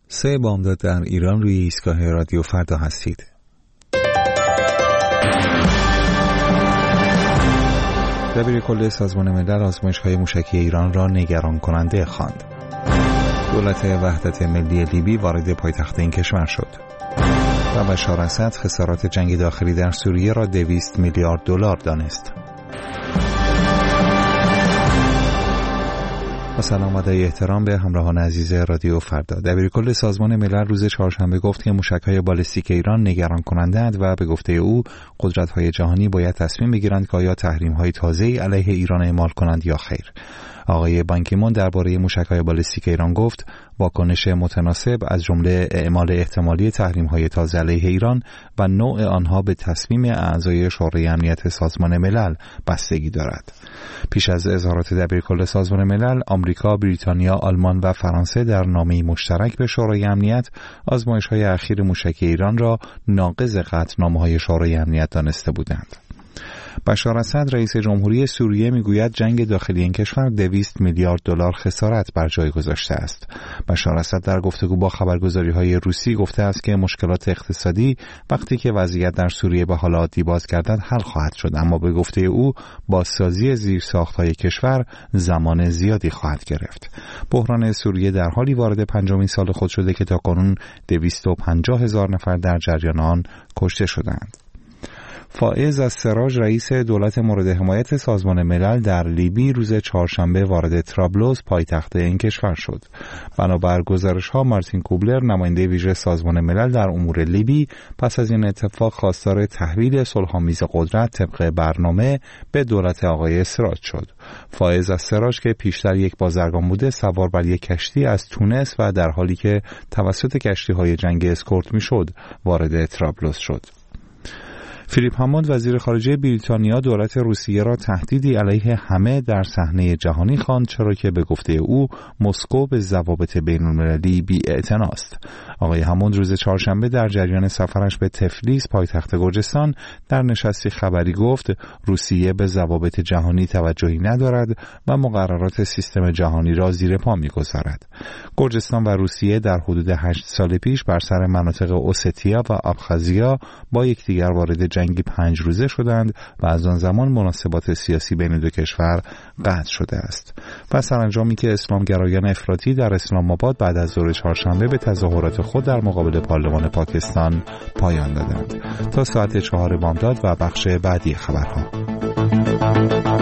3 بامداد در ایران روی ایستگاه رادیو فردا هستید. دبیر کل سازمان ملل آزمایش‌های موشکی ایران را نگران کننده خواند. دولت وحدت ملی لیبی وارد پایتخت این کشور شد. و بشار اسد خسارات جنگ داخلی در سوریه را 200 میلیارد دلار دانست. با سلام و احترام به همراهان عزیز رادیو فردا. دبیرکل سازمان ملل روز چهارشنبه گفت که موشک‌های بالستیک ایران نگران کننده‌اند و به گفته او قدرت‌های جهانی باید تصمیم بگیرند که آیا تحریم‌های تازه‌ای علیه ایران اعمال کنند یا خیر. آقای بان کی مون درباره موشک‌های بالستیک ایران گفت واکنش متناسب از جمله اعمال احتمالی تحریم‌های تازه علیه ایران و نوع آنها به تصمیم اعضای شورای امنیت سازمان ملل بستگی دارد. پیش از اظهارات دبیرکل سازمان ملل، آمریکا، بریتانیا، آلمان و فرانسه در نامه‌ای مشترک به شورای امنیت آزمایش‌های اخیر موشکی ایران را ناقض قطعنامه‌های شورای امنیت دانسته بودند. بشار اسد رئیس جمهوری سوریه میگوید جنگ داخلی این کشور 200 میلیارد دلار خسارت بر جای گذاشته است. بشار اسد در گفتگو با خبرگزاری‌های روسی گفته است که مشکلات اقتصادی وقتی که وضعیت در سوریه به حال عادی بازگردد حل خواهد شد، اما به گفته او بازسازی زیرساخت‌های کشور زمان زیادی خواهد گرفت. بحران سوریه در حالی وارد 5مین سال خود شده که تاکنون 250,000 نفر در جریان آن کشته شدند. فائز السراج رئیس دولت مورد حمایت سازمان ملل در لیبی روز چهارشنبه وارد طرابلس پایتخت این کشور شد. بنابر گزارش‌ها مارتین کوبلر نماینده ویژه سازمان ملل در امور لیبی پس از این اتفاق خواستار تحویل صلح‌آمیز قدرت طبق برنامه به دولت آقای السراج شد. فائز السراج که پیشتر یک بازرگان بوده سوار بر یک کشتی از تونس و در حالی که توسط کشتی‌های جنگی اسکورت می‌شد وارد طرابلس شد. فیلیپ هاموند وزیر خارجه بریتانیا دولت روسیه را تهدیدی علیه همه در صحنه جهانی خواند، چرا که به گفته او مسکو به ضوابط بین‌المللی بی‌اعتناست. آقای هاموند روز چهارشنبه در جریان سفرش به تفلیس پایتخت گرجستان در نشستی خبری گفت روسیه به ضوابط جهانی توجهی ندارد و مقررات سیستم جهانی را زیر پا می‌گذارد. گرجستان و روسیه در حدود 8 سال پیش بر سر مناطق اوستیا و آبخازیا با یکدیگر وارد جنگی 5 روزه شدند و از آن زمان مناسبات سیاسی بین دو کشور قطع شده است. و سرانجامی که اسلامگرایان افراطی در اسلام آباد بعد از ظهر چهارشنبه به تظاهرات خود در مقابل پارلمان پاکستان پایان دادند. تا ساعت 4 بامداد و بخش بعدی خبرها.